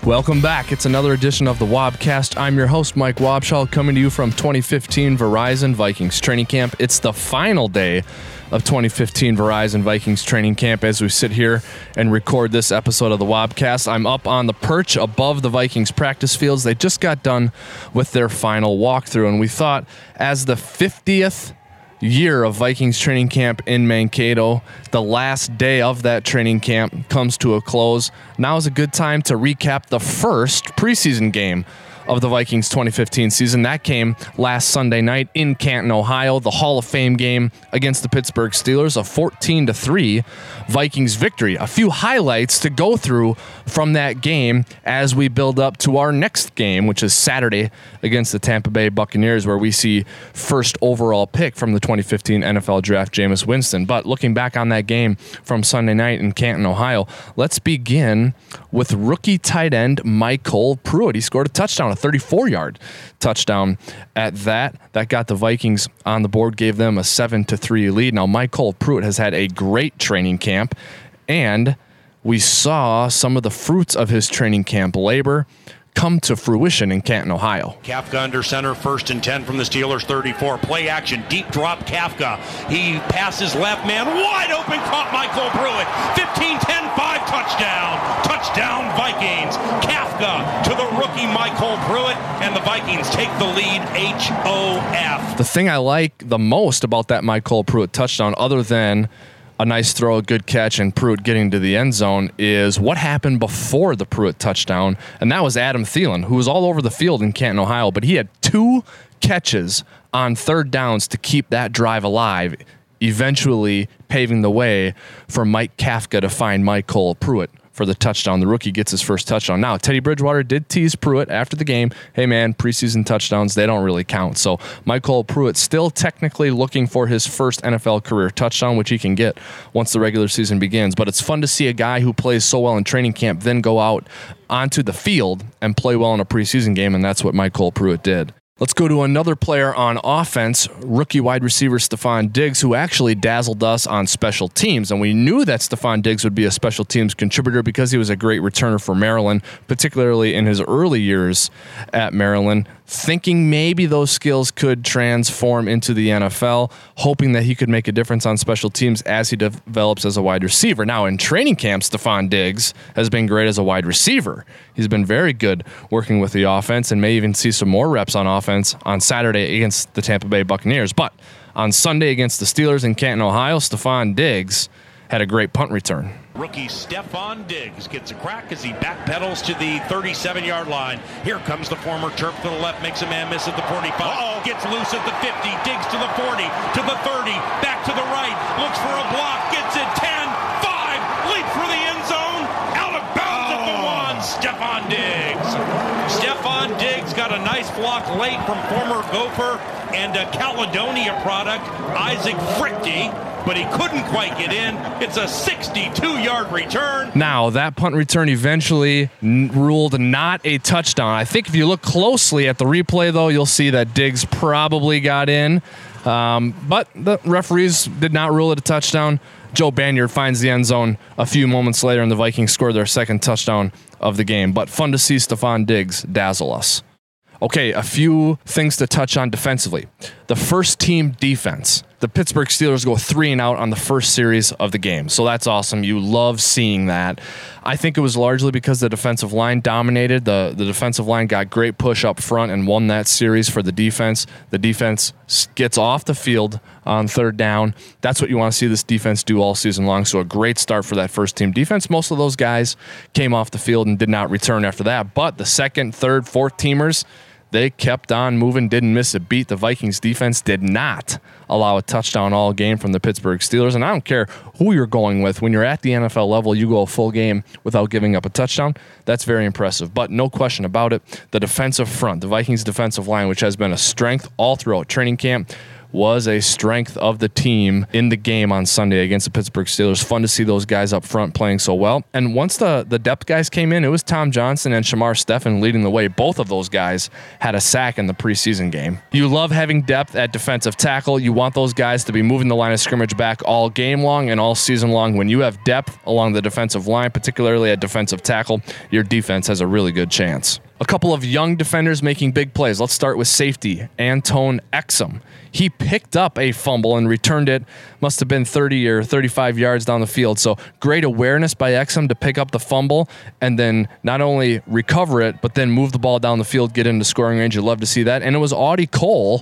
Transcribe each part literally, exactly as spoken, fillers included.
Welcome back. It's another edition of the Wobcast. I'm your host, Mike Wobschall, coming to you from twenty fifteen Verizon Vikings Training Camp. It's the final day of twenty fifteen Verizon Vikings Training Camp as we sit here and record this episode of the Wobcast. I'm up on the perch above the Vikings practice fields. They just got done with their final walkthrough, and we thought as the fiftieth year of Vikings training camp in Mankato, the last day of that training camp comes to a close. Now is a good time to recap the first preseason game of the Vikings twenty fifteen season. That came last Sunday night in Canton, Ohio, the Hall of Fame game against the Pittsburgh Steelers, a fourteen to three Vikings victory. A few highlights to go through from that game as we build up to our next game, which is Saturday against the Tampa Bay Buccaneers, where we see first overall pick from the twenty fifteen N F L Draft, Jameis Winston. But looking back on that game from Sunday night in Canton, Ohio, let's begin with rookie tight end MyCole Pruitt. He scored a touchdown, a thirty-four-yard touchdown at that. That got the Vikings on the board, gave them a seven to three lead. Now, MyCole Pruitt has had a great training camp, and we saw some of the fruits of his training camp labor come to fruition in Canton, Ohio. Kafka under center, first and ten from the Steelers thirty-four. Play action, deep drop Kafka. He passes left man, wide open, caught MyCole Pruitt. fifteen ten five, touchdown. Touchdown Vikings. Kafka to the rookie MyCole Pruitt, and the Vikings take the lead H O F. The thing I like the most about that MyCole Pruitt touchdown, other than a nice throw, a good catch, and Pruitt getting to the end zone, is what happened before the Pruitt touchdown, and that was Adam Thielen, who was all over the field in Canton, Ohio, but he had two catches on third downs to keep that drive alive, eventually paving the way for Mike Kafka to find MyCole Pruitt for the touchdown. The rookie gets his first touchdown. Now, Teddy Bridgewater did tease Pruitt after the game. Hey, man, preseason touchdowns, they don't really count. So MyCole Pruitt still technically looking for his first N F L career touchdown, which he can get once the regular season begins. But it's fun to see a guy who plays so well in training camp then go out onto the field and play well in a preseason game, and that's what MyCole Pruitt did. Let's go to another player on offense, rookie wide receiver Stefon Diggs, who actually dazzled us on special teams. And we knew that Stefon Diggs would be a special teams contributor because he was a great returner for Maryland, particularly in his early years at Maryland, thinking maybe those skills could transform into the N F L, hoping that he could make a difference on special teams as he develops as a wide receiver. Now, in training camp, Stefon Diggs has been great as a wide receiver. He's been very good working with the offense and may even see some more reps on offense on Saturday against the Tampa Bay Buccaneers. But on Sunday against the Steelers in Canton, Ohio, Stefon Diggs had a great punt return. Rookie Stefon Diggs gets a crack as he backpedals to the thirty-seven-yard line. Here comes the former Terp to the left, makes a man miss at the forty-five. Uh-oh. Gets loose at the fifty, Diggs to the forty, to the thirty, back to the right, looks for a block, gets it, ten, five, leap for the end zone, out of bounds oh. at the one, Stefon Diggs. Stefon Diggs got a nice block late from former Gopher and a Caledonia product, Isaac Fricke, but he couldn't quite get in. It's a sixty-two-yard return. Now, that punt return eventually n- ruled not a touchdown. I think if you look closely at the replay, though, you'll see that Diggs probably got in. Um, but the referees did not rule it a touchdown. Joe Banyard finds the end zone a few moments later, and the Vikings scored their second touchdown of the game. But fun to see Stefon Diggs dazzle us. Okay, a few things to touch on defensively. The first team defense. The Pittsburgh Steelers go three and out on the first series of the game. So that's awesome. You love seeing that. I think it was largely because the defensive line dominated. The, the defensive line got great push up front and won that series for the defense. The defense gets off the field on third down. That's what you want to see this defense do all season long. So a great start for that first team defense. Most of those guys came off the field and did not return after that. But the second, third, fourth teamers, they kept on moving, didn't miss a beat. The Vikings defense did not allow a touchdown all game from the Pittsburgh Steelers. And I don't care who you're going with. When you're at the N F L level, you go a full game without giving up a touchdown. That's very impressive. But no question about it, the defensive front, the Vikings defensive line, which has been a strength all throughout training camp, was a strength of the team in the game on Sunday against the Pittsburgh Steelers. Fun to see those guys up front playing so well. And once the, the depth guys came in, it was Tom Johnson and Shamar Stephen leading the way. Both of those guys had a sack in the preseason game. You love having depth at defensive tackle. You want those guys to be moving the line of scrimmage back all game long and all season long. When you have depth along the defensive line, particularly at defensive tackle, your defense has a really good chance. A couple of young defenders making big plays. Let's start with safety, Antone Exum. He picked up a fumble and returned it. Must have been thirty or thirty-five yards down the field. So great awareness by Exum to pick up the fumble and then not only recover it, but then move the ball down the field, get into scoring range. You love to see that. And it was Audie Cole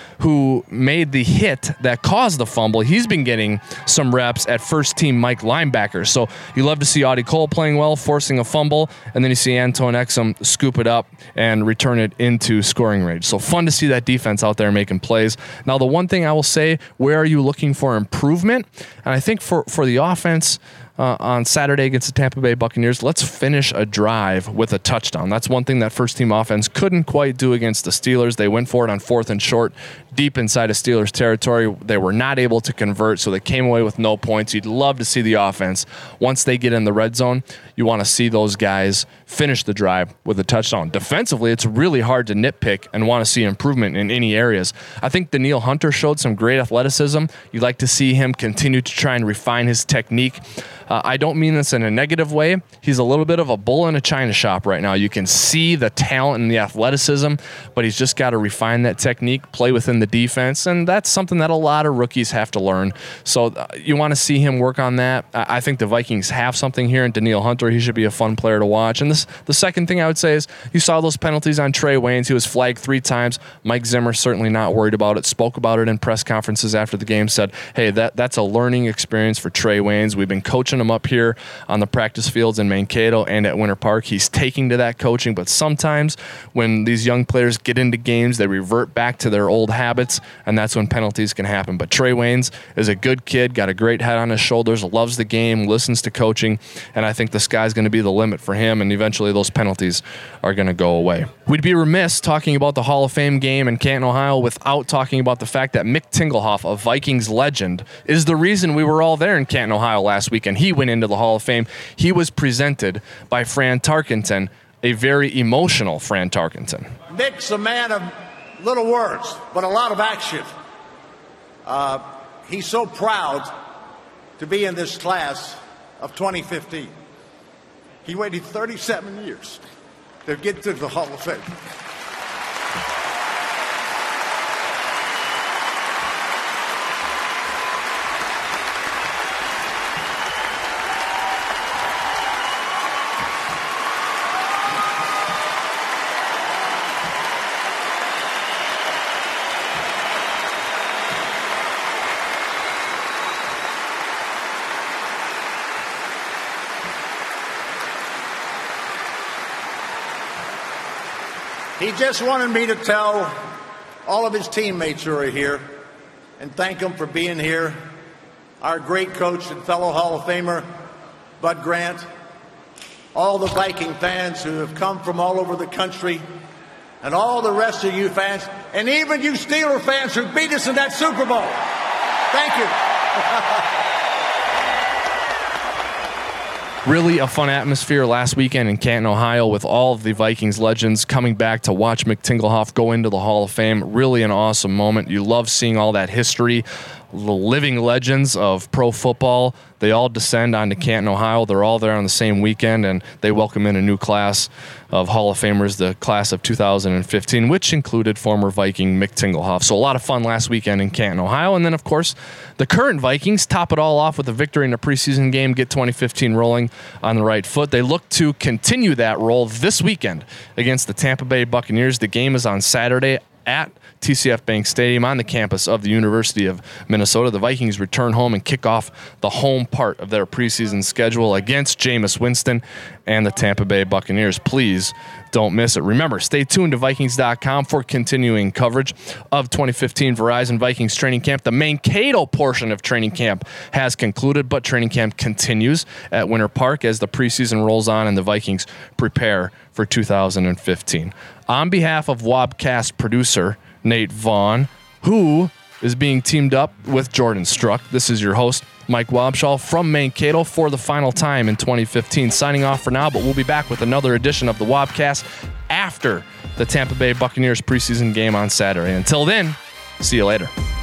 who made the hit that caused the fumble. He's been getting some reps at first-team Mike linebackers. So you love to see Audie Cole playing well, forcing a fumble, and then you see Antone Exum scoop it up and return it into scoring range. So fun to see that defense out there making plays. Now, the one thing I will say, where are you looking for improvement? And I think for, for the offense, Uh, on Saturday against the Tampa Bay Buccaneers, let's finish a drive with a touchdown. That's one thing that first-team offense couldn't quite do against the Steelers. They went for it on fourth and short, deep inside of Steelers territory. They were not able to convert, so they came away with no points. You'd love to see the offense. Once they get in the red zone, you want to see those guys finish the drive with a touchdown. Defensively, it's really hard to nitpick and want to see improvement in any areas. I think Danielle Hunter showed some great athleticism. You'd like to see him continue to try and refine his technique. Uh, I don't mean this in a negative way. He's a little bit of a bull in a china shop right now. You can see the talent and the athleticism, but he's just got to refine that technique, play within the defense, and that's something that a lot of rookies have to learn. So uh, you want to see him work on that. I, I think the Vikings have something here in Danielle Hunter. He should be a fun player to watch. And this, the second thing I would say is you saw those penalties on Trey Waynes. He was flagged three times. Mike Zimmer certainly not worried about it, spoke about it in press conferences after the game, said, hey, that that's a learning experience for Trey Waynes. We've been coaching him up here on the practice fields in Mankato and at Winter Park. He's taking to that coaching, but sometimes when these young players get into games, they revert back to their old habits, and that's when penalties can happen. But Trey Waynes is a good kid, got a great head on his shoulders, loves the game, listens to coaching, and I think the sky's going to be the limit for him, and eventually those penalties are going to go away. We'd be remiss talking about the Hall of Fame game in Canton, Ohio without talking about the fact that Mick Tingelhoff, a Vikings legend, is the reason we were all there in Canton, Ohio last weekend. He went into the Hall of Fame. He was presented by Fran Tarkenton, a very emotional Fran Tarkenton. Mick's a man of little words, but a lot of action. Uh, he's so proud to be in this class of twenty fifteen. He waited thirty-seven years to get to the Hall of Fame. He just wanted me to tell all of his teammates who are here and thank them for being here. Our great coach and fellow Hall of Famer, Bud Grant, all the Viking fans who have come from all over the country, and all the rest of you fans, and even you Steeler fans who beat us in that Super Bowl. Thank you. Really a fun atmosphere last weekend in Canton, Ohio, with all of the Vikings legends coming back to watch Mick Tingelhoff go into the Hall of Fame. Really an awesome moment. You love seeing all that history. The living legends of pro football, they all descend onto Canton, Ohio. They're all there on the same weekend, and they welcome in a new class of Hall of Famers, the class of two thousand fifteen, which included former Viking Mick Tingelhoff. So a lot of fun last weekend in Canton, Ohio. And then, of course, the current Vikings top it all off with a victory in a preseason game, get twenty fifteen rolling on the right foot. They look to continue that roll this weekend against the Tampa Bay Buccaneers. The game is on Saturday at T C F Bank Stadium on the campus of the University of Minnesota. The Vikings return home and kick off the home part of their preseason schedule against Jameis Winston and the Tampa Bay Buccaneers. Please don't miss it. Remember, stay tuned to Vikings dot com for continuing coverage of twenty fifteen Verizon Vikings training camp. The Mankato portion of training camp has concluded, but training camp continues at Winter Park as the preseason rolls on and the Vikings prepare for two thousand fifteen. On behalf of Wobcast producer Nate Vaughn, who is being teamed up with Jordan Struck. This is your host, Mike Wobschall from Mankato for the final time in twenty fifteen. Signing off for now, but we'll be back with another edition of the Wobcast after the Tampa Bay Buccaneers preseason game on Saturday. Until then, see you later.